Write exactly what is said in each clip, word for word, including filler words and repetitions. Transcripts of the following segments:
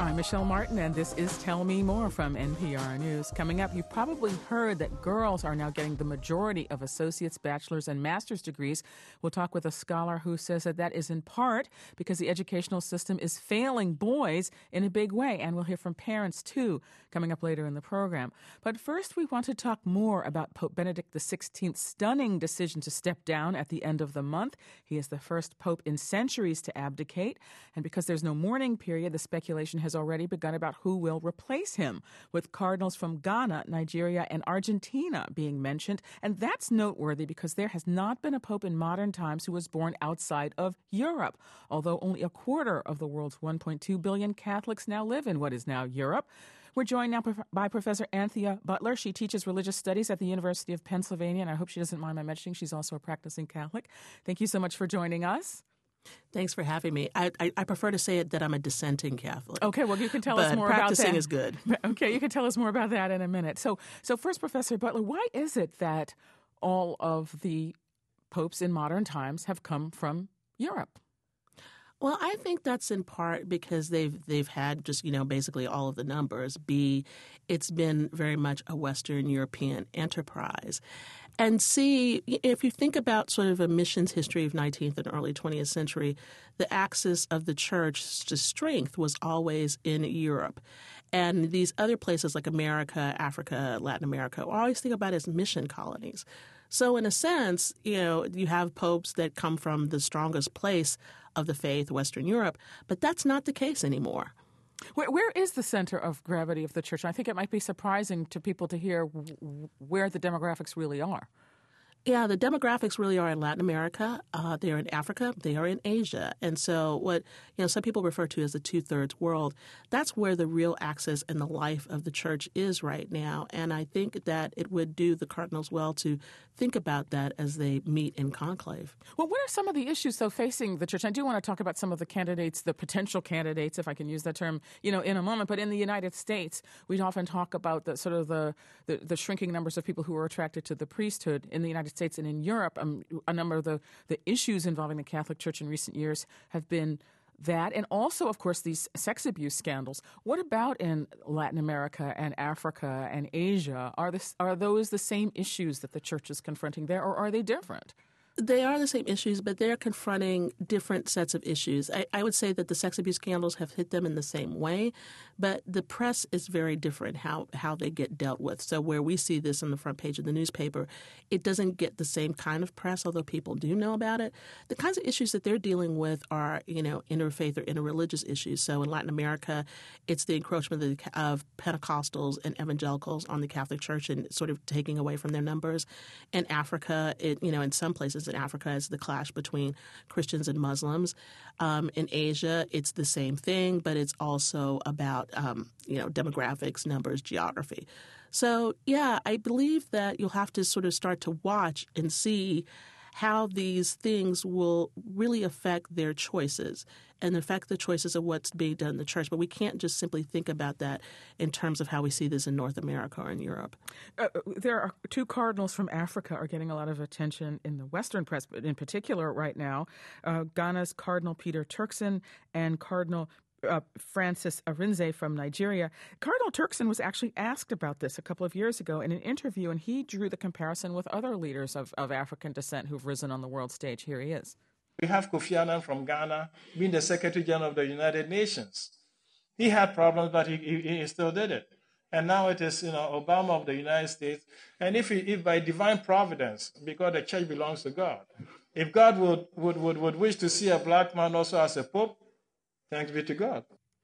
I'm Michelle Martin, and this is Tell Me More from N P R News. Coming up, you've probably heard that girls are now getting the majority of associate's, bachelor's, and master's degrees. We'll talk with a scholar who says that that is in part because the educational system is failing boys in a big way, and we'll hear from parents, too, coming up later in the program. But first, we want to talk more about Pope Benedict the sixteenth's stunning decision to step down at the end of the month. He is the first pope in centuries to abdicate, and because there's no mourning period, the speculation has already begun about who will replace him, with cardinals from Ghana, Nigeria, and Argentina being mentioned. And that's noteworthy because there has not been a pope in modern times who was born outside of Europe, although only a quarter of the world's one point two billion Catholics now live in what is now Europe. We're joined now by Professor Anthea Butler. She teaches religious studies at the University of Pennsylvania, and I hope she doesn't mind my mentioning she's also a practicing Catholic. Thank you so much for joining us. Thanks for having me. I, I, I prefer to say it that I'm a dissenting Catholic. Okay, well, you can tell us more about that. Practicing is good. Okay, you can tell us more about that in a minute. So, so first, Professor Butler, why is it that all of the popes in modern times have come from Europe? Well, I think that's in part because they've they've had just, you know, basically all of the numbers. B, it's been very much a Western European enterprise. And C, if you think about sort of a missions history of nineteenth and early twentieth century, the axis of the church to strength was always in Europe. And these other places like America, Africa, Latin America, we always think about as mission colonies. So in a sense, you know, you have popes that come from the strongest place of the faith, Western Europe, but that's not the case anymore. Where, where is the center of gravity of the church? I think it might be surprising to people to hear w- where the demographics really are. Yeah, the demographics really are in Latin America. Uh, they are in Africa. They are in Asia. And so what you know some people refer to as the two-thirds world, that's where the real access and the life of the church is right now. And I think that it would do the cardinals well to think about that as they meet in conclave. Well, what are some of the issues, though, facing the church? I do want to talk about some of the candidates, the potential candidates, if I can use that term, you know, in a moment. But in the United States, we'd often talk about the sort of the, the, the shrinking numbers of people who are attracted to the priesthood in the United States and in Europe. Um, a number of the, the issues involving the Catholic Church in recent years have been that, and also, of course, these sex abuse scandals. What about in Latin America and Africa and Asia? Are this are those the same issues that the church is confronting there, or are they different? They are the same issues, but they're confronting different sets of issues. I, I would say that the sex abuse scandals have hit them in the same way, but the press is very different how, how they get dealt with. So where we see this on the front page of the newspaper, it doesn't get the same kind of press, although people do know about it. The kinds of issues that they're dealing with are, you know, interfaith or interreligious issues. So in Latin America, it's the encroachment of, the, of Pentecostals and evangelicals on the Catholic Church and sort of taking away from their numbers. In Africa, it, you know, in some places, in Africa, it's the clash between Christians and Muslims. Um, in Asia, it's the same thing, but it's also about, um, you know, demographics, numbers, geography. So, yeah, I believe that you'll have to sort of start to watch and see how these things will really affect their choices and affect the choices of what's being done in the church. But we can't just simply think about that in terms of how we see this in North America or in Europe. Uh, there are two cardinals from Africa are getting a lot of attention in the Western press, but in particular right now, uh, Ghana's Cardinal Peter Turkson and Cardinal Uh, Francis Arinze from Nigeria. Cardinal Turkson was actually asked about this a couple of years ago in an interview, and he drew the comparison with other leaders of, of African descent who've risen on the world stage. Here he is. We have Kofi Annan from Ghana being the Secretary General of the United Nations. He had problems, but he, he, he still did it. And now it is, you know, Obama of the United States. And if, he, if by divine providence, because the church belongs to God, if God would, would, would, would wish to see a black man also as a pope, thanks be to God.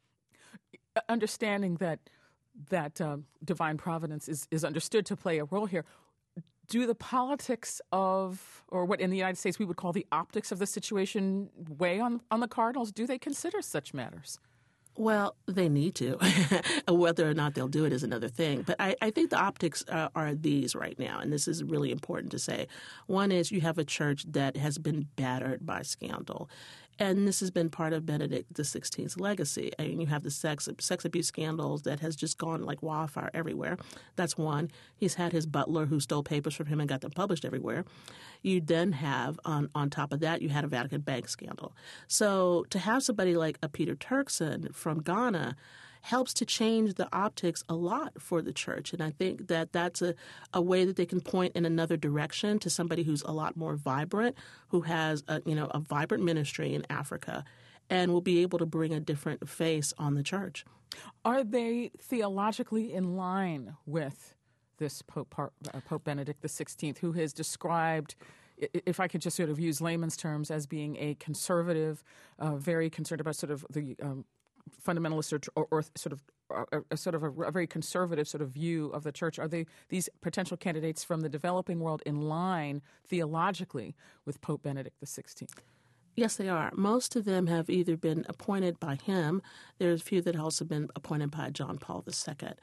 Understanding that that um, divine providence is, is understood to play a role here, do the politics of, or what in the United States we would call the optics of the situation, weigh on, on the cardinals? Do they consider such matters? Well, they need to. Whether or not they'll do it is another thing. But I, I think the optics uh, are these right now, and this is really important to say. One is you have a church that has been battered by scandal. And this has been part of Benedict the sixteenth's legacy. I mean, you have the sex sex abuse scandals that has just gone like wildfire everywhere. That's one. He's had his butler who stole papers from him and got them published everywhere. You then have, on, on top of that, you had a Vatican Bank scandal. So to have somebody like a Peter Turkson from Ghana helps to change the optics a lot for the church. And I think that that's a, a way that they can point in another direction to somebody who's a lot more vibrant, who has a, you know, a vibrant ministry in Africa, and will be able to bring a different face on the church. Are they theologically in line with this Pope, uh, Pope Benedict the sixteenth, who has described, if I could just sort of use layman's terms, as being a conservative, uh, very concerned about sort of the um, fundamentalist or, or, or sort of a, a sort of a, a very conservative sort of view of the church? Are they these potential candidates from the developing world in line theologically with Pope Benedict the sixteenth? Yes, they are. Most of them have either been appointed by him. There's a few that have also been appointed by John Paul the Second.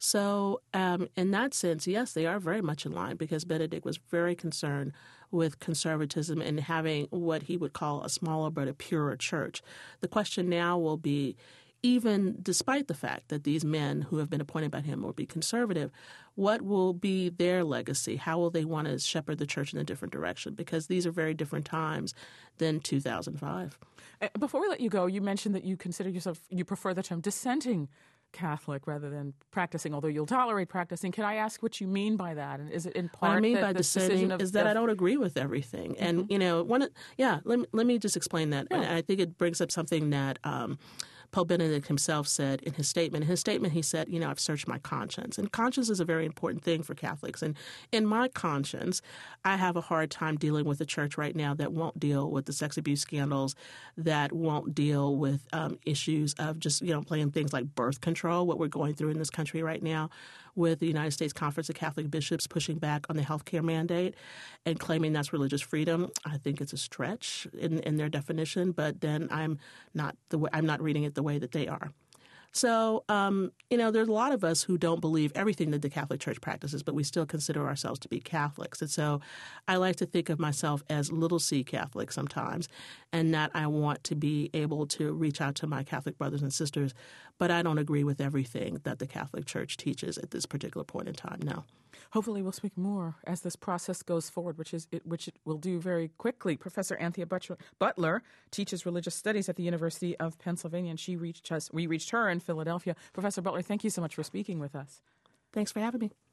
So um, in that sense, yes, they are very much in line, because Benedict was very concerned with conservatism and having what he would call a smaller but a purer church. The question now will be, even despite the fact that these men who have been appointed by him will be conservative, what will be their legacy? How will they want to shepherd the church in a different direction? Because these are very different times than two thousand five. Before we let you go, you mentioned that you consider yourself, you prefer the term dissenting Catholic rather than practicing, although you'll tolerate practicing. Can I ask what you mean by that? And is it in part what I mean that by dissenting of, is that of, I don't agree with everything. Mm-hmm. And, you know, one, yeah, let me, let me just explain that. Yeah. And I think it brings up something that um, Pope Benedict himself said in his statement. In his statement, he said, you know, I've searched my conscience. And conscience is a very important thing for Catholics. And in my conscience, I have a hard time dealing with a church right now that won't deal with the sex abuse scandals, that won't deal with um, issues of just, you know, playing things like birth control, what we're going through in this country right now, with the United States Conference of Catholic Bishops pushing back on the health care mandate and claiming that's religious freedom. I think it's a stretch in, in their definition, but then I'm not the way, I'm not reading it the way that they are. So, um, you know, there's a lot of us who don't believe everything that the Catholic Church practices, but we still consider ourselves to be Catholics. And so I like to think of myself as little c Catholic sometimes, and that I want to be able to reach out to my Catholic brothers and sisters, but I don't agree with everything that the Catholic Church teaches at this particular point in time, no. Hopefully we'll speak more as this process goes forward, which is it, which it will do very quickly. Professor Anthea Butler teaches religious studies at the University of Pennsylvania, and she reached us. We reached her in Philadelphia. Professor Butler, thank you so much for speaking with us. Thanks for having me.